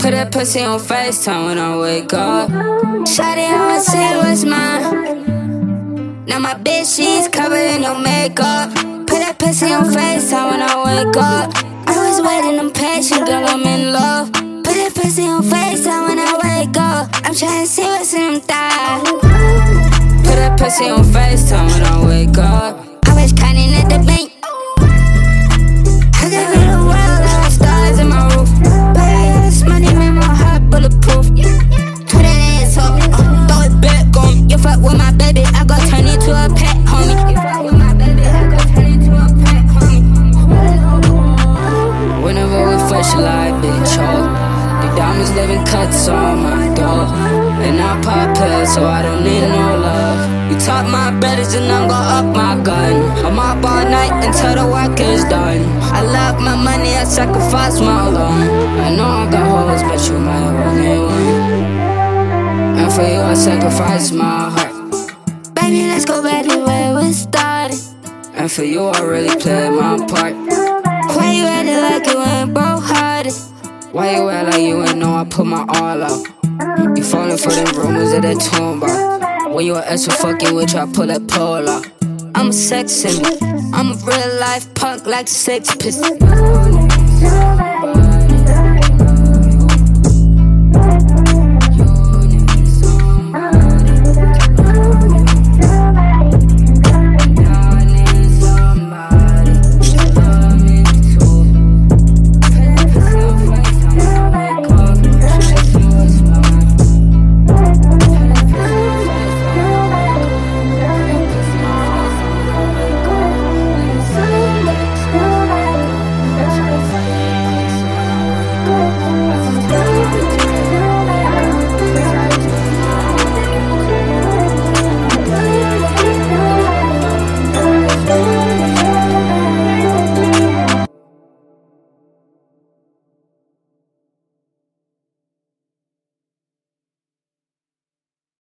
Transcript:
Put that pussy on FaceTime when I wake up. Shawty, I'ma say what's mine. Now my bitch, she's covered in no makeup. Put that pussy on FaceTime when I wake up. I was waiting, I'm patient, girl, I'm in love. Put that pussy on FaceTime when I wake up. I'm tryna see what's in them thighs. Put that pussy on FaceTime when I wake up. I was counting at the bank. I got rid of the world, all the stars in my roof. But I got this money, make my heart bulletproof. Put that ass up, throw it back on me. You fuck with my baby, I gon' turn into a pet, homie. You fuck with my baby, I gon' turn into a pet, homie. Whenever we fresh like big chalk, the diamonds living cuts on my door. And I pop pills, so I don't need no love. You talk my brothers and I'm gon' up my gun. I'm up all night until the work is done. I love my money, I sacrifice my love. I know I got hoes, but you might only one. And for you I sacrifice my heart. Baby, let's go back to where we started. And for you I really played my part. Why you acting like you ain't broke hearted? Why you act like you ain't know I put my all out? You falling for them rumors of that tomb bar. When you an extra fucking with you, I pull that pole out. I'm a sex symbol, I'm a real life punk like Sex Pistols.